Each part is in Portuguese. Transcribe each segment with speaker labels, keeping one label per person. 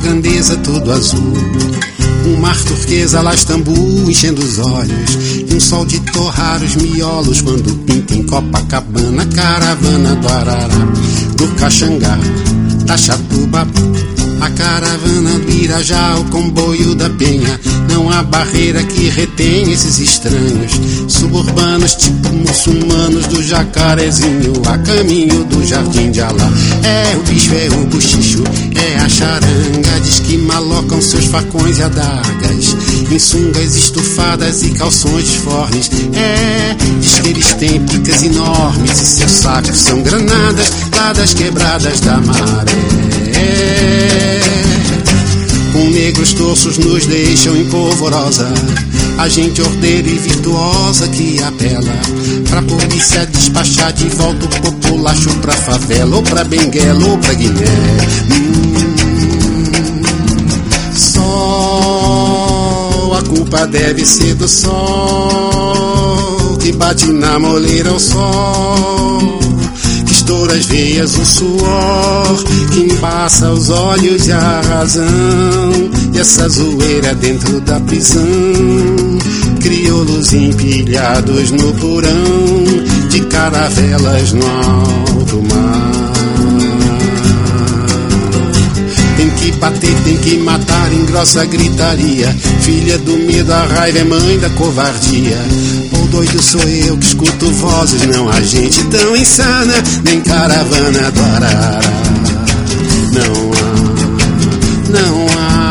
Speaker 1: grandeza tudo azul. Um mar turquesa lá Istambul enchendo os olhos, e um sol de torrar os miolos quando pinta em Copacabana. Caravana do Arará, do Caxangá, da Chatuba, a caravana do Irajá, o comboio da Penha. Não há barreira que retém esses estranhos suburbanos, tipo muçulmanos do Jacarezinho, a caminho do Jardim de Alá. É o bicho, é o bochicho, é a charanga, diz que malocam seus facões e adagas em sungas estufadas e calções disformes. Diz que eles têm picas enormes e seus sacos são granadas lá das quebradas da maré. Com negros torços nos deixam em polvorosa, a gente ordeira e virtuosa que apela pra polícia despachar de volta o populacho pra favela, ou pra Benguela, ou pra Guiné. Sol, a culpa deve ser do sol que bate na moleira ao sol, estoura as veias, o suor que embaça os olhos e a razão. E essa zoeira dentro da prisão, crioulos empilhados no porão de caravelas no alto mar. Tem que bater, tem que matar em grossa gritaria. Filha do medo, a raiva é mãe da covardia. O doido sou eu que escuto vozes, não há gente tão insana, nem caravana do Arará. Não há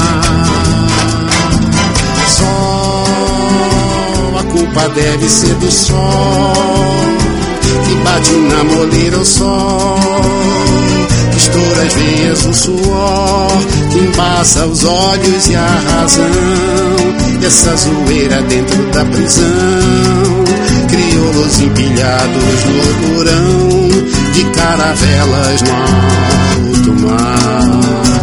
Speaker 1: sol, a culpa deve ser do sol que bate na moleira ao sol, que estoura as veias, o suor que embaça os olhos e a razão. E essa zoeira dentro da prisão, crioulos empilhados no porão de caravelas no alto mar.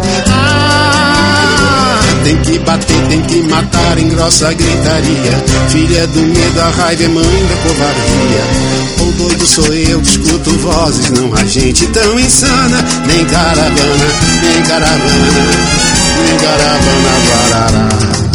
Speaker 1: Tem que bater, tem que matar em grossa gritaria. Filha do medo, a raiva é mãe da covardia. O doido sou eu que escuto vozes, não há gente tão insana, nem caravana do Arará.